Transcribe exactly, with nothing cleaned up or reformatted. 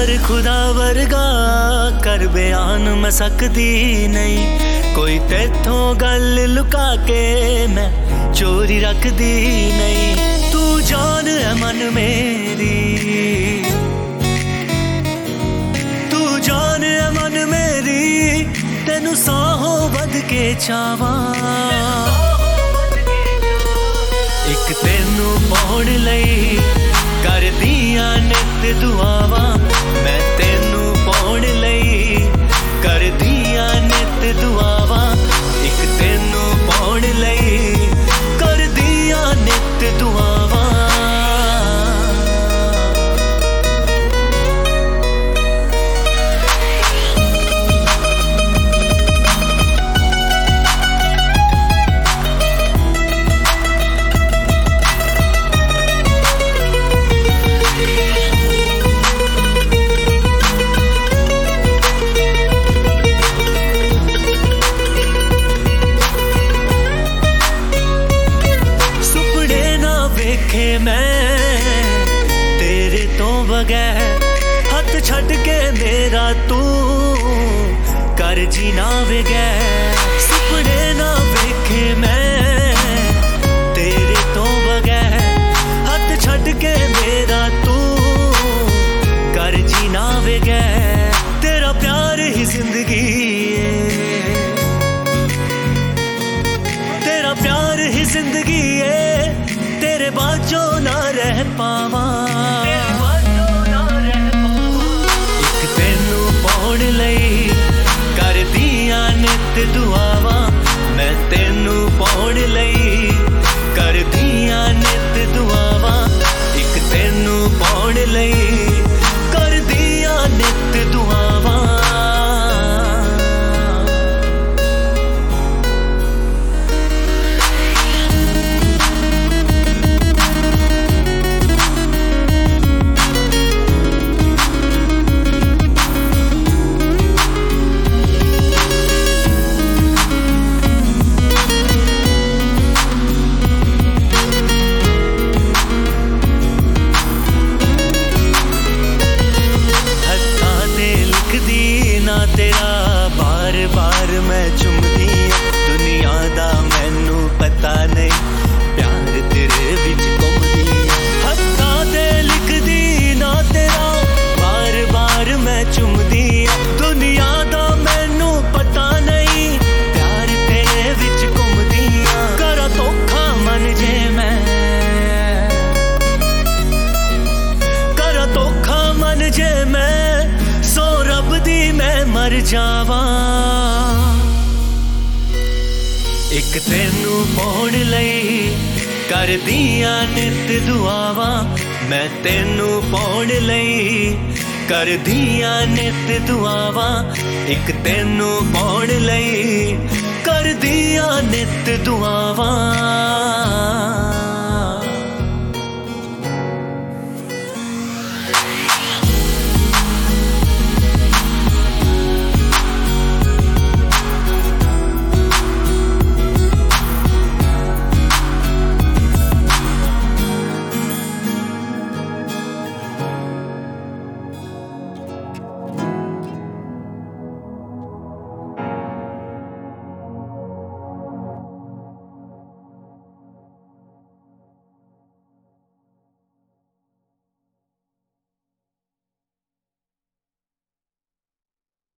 प्यार खुदा वर्गा कर बयान मैं सकती नहीं। कोई तेथों गल लुका के मैं चोरी रखदी नहीं। तू जान है मन मेरी, तू जान है मन मेरी, तेनू साहों बद के चावा। एक तेनू पाउण लई करदियां नित दुआवां, मैं तेनू पाउण लई करदियां नित दुआवां। एक तेनू पाउण लई करदियां नित दुआवां। मैं तेरे तो बगैर हथ छड़ के मेरा तू कर जीना बगैर। सुपने ना वेखे मैं तेरे तो बगैर हथ छड़ के मेरा तू कर जीना बगैर। तेरा प्यार ही जिंदगी है, तेरा प्यार ही जिंदगी है, तेरे बाजो ना रह पावा। एक तेनू पाउण लई करदियां नित दुआवां, मैं तेनू पाउण लई करदियां नित दुआवां। एक तेनू पाउण लई करदियां नित दुआवां। तेरा बार बार मैं चुमदी, दुनिया दा मैनू पता नहीं प्यार तेरे विच घुमदी। हत्थां ते लिखदी ना तेरा बार बार मैं चुमदी, दुनिया दा मैनू पता नहीं प्यार तेरे विच घुमदी। करा धोखा मन जे मैं, करा धोखा मन जे मैं, सो रब दी मैं मर जावा। एक तेनू पाउण लई करदियां नित दुआवां, मैं तेनू पाउण लई करदियां नित दुआवां। एक तेनू पाउण लई करदियां नित दुआवां।